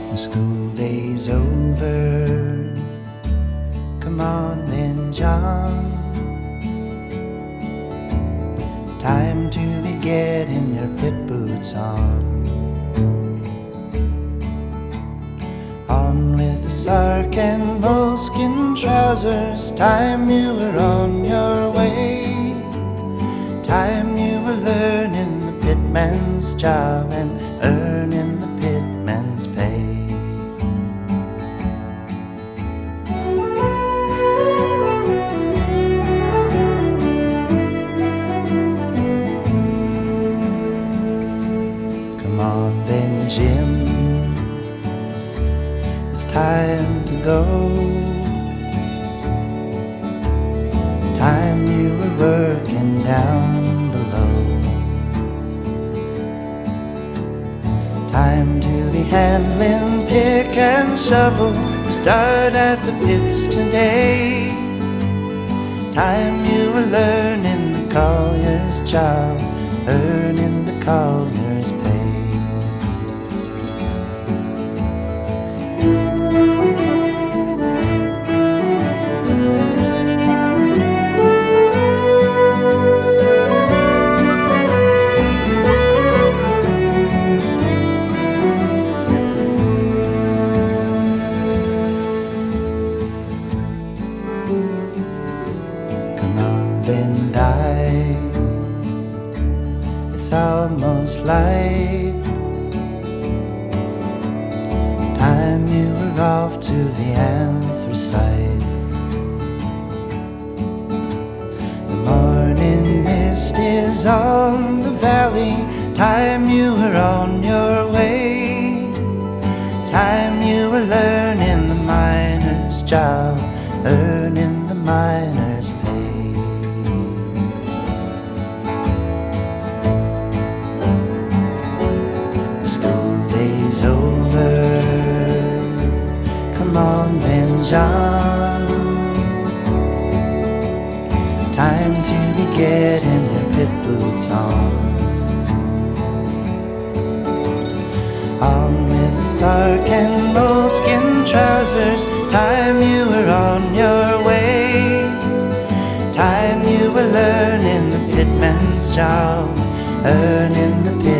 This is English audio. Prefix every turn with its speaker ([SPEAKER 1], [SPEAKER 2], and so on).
[SPEAKER 1] The school day's over. Come on then, John. Time to be getting your pit boots on. On with the sark and moleskin trousers. Time you were on your way. Time you were learning the pitman's job and earning the pitman's pay. Come on then, Jim, it's time to go. Time you were working down below. Time to be handling pick and shovel. Start at the pits today. Time you were learning the collier's job, earning the collier's pay. Then die. It's almost light. Time you were off to the anthracite. The morning mist is on the valley. Time you were on your way. Time you were learning the miner's job, earning the miner's pay. Over. Come on then, John. It's time to be getting your pit boots on. On with the sark and moleskin trousers. Time you were on your way. Time you were learning the pitman's job, earning the pit